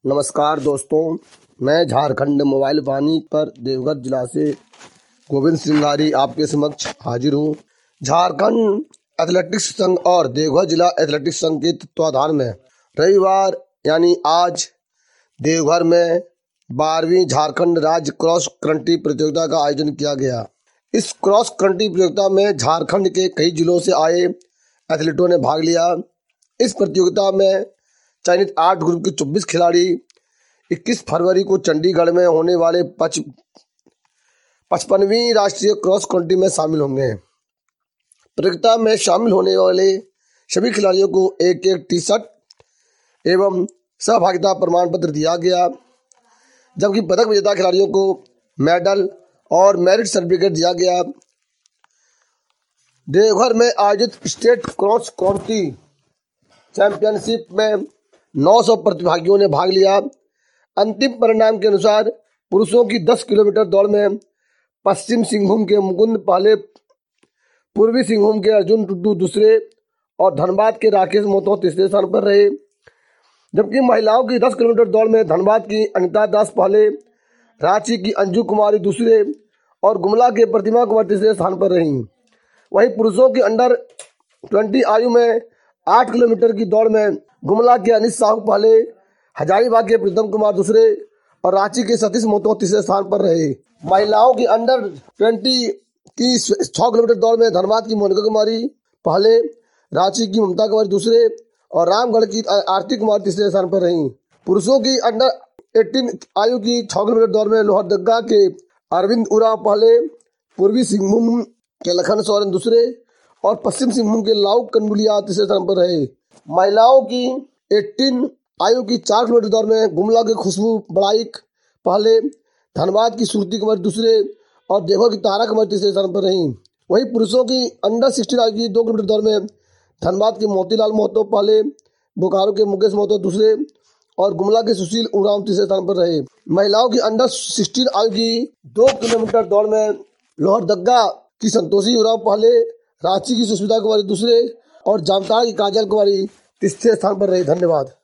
नमस्कार दोस्तों, मैं झारखंड मोबाइल वाणी पर देवघर जिला से गोविंद सिंगारी आपके समक्ष हाजिर हूँ। झारखंड एथलेटिक्स संघ और देवघर जिला एथलेटिक्स संघ के तत्वाधान में रविवार यानी आज देवघर में 12वीं झारखंड राज्य क्रॉस कंट्री प्रतियोगिता का आयोजन किया गया। इस क्रॉस कंट्री प्रतियोगिता में झारखंड के कई जिलों से आए एथलीटों ने भाग लिया। इस प्रतियोगिता में चयनित 8 ग्रुप के 24 खिलाड़ी 21 फरवरी को चंडीगढ़ में होने वाले 55वीं राष्ट्रीय क्रॉस कंट्री में शामिल होंगे। प्रतियोगिता में शामिल होने वाले सभी खिलाड़ियों को एक टी शर्ट एवं सहभागिता प्रमाण पत्र दिया गया, जबकि पदक विजेता खिलाड़ियों को मेडल और मेरिट सर्टिफिकेट दिया गया। देवघर में आयोजित स्टेट क्रॉस कंट्री चैंपियनशिप में 900 प्रतिभागियों ने भाग लिया। अंतिम परिणाम के अनुसार पुरुषों की 10 किलोमीटर दौड़ में पश्चिम सिंहभूम के मुकुंद पहले, पूर्वी सिंहभूम के अर्जुन टुड्डू दूसरे और धनबाद के राकेश मोतो तीसरे स्थान पर रहे। जबकि महिलाओं की 10 किलोमीटर दौड़ में धनबाद की अनिता दास पहले, रांची की अंजू कुमारी दूसरे और गुमला के प्रतिमा कुमार तीसरे स्थान पर रहीं। वहीं पुरुषों की अंडर 20 आयु में 8 किलोमीटर की दौड़ में गुमला के अनिश साहू पहले, हजारीबाग के प्रीतम कुमार दूसरे और रांची के सतीश मोतो तीसरे स्थान पर रहे। महिलाओं की अंडर 20 की 6 किलोमीटर दौड़ में धनबाद की मोनिका कुमारी पहले, रांची की ममता कुमारी दूसरे और रामगढ़ की आरती कुमार तीसरे स्थान पर रहीं। पुरुषों की अंडर 18 आयु की 6 किलोमीटर दौड़ में लोहरदगा के अरविंद उरांव पहले, पूर्वी सिंहभूम के लखन सोरेन दूसरे और पश्चिम सिंहभूम के लाउ कनबुलिया तीसरे स्थान पर रहे। महिलाओं की 18 आयु की 4 किलोमीटर दौड़ में गुमला के खुशबू बड़ाइक पहले, धनबाद की सुरती कुमार दूसरे और देवघर की तारा कुमार तीसरे स्थान पर रहीं। वहीं पुरुषों की अंडर 16 आयु की 2 किलोमीटर दौड़ में धनबाद के मोतीलाल मोहतो पहले, बोकारो के मुकेश मोहतो दूसरे और गुमला के सुशील उरांव तीसरे स्थान पर रहे। महिलाओं की अंडर 16 आयु की 2 किलोमीटर दौड़ में लोहरदगा की संतोषी उरांव पहले, रांची की सुष्मिता कुमारी दूसरे और जामताड़ा की काजल कुमारी तीसरे स्थान पर रही। धन्यवाद।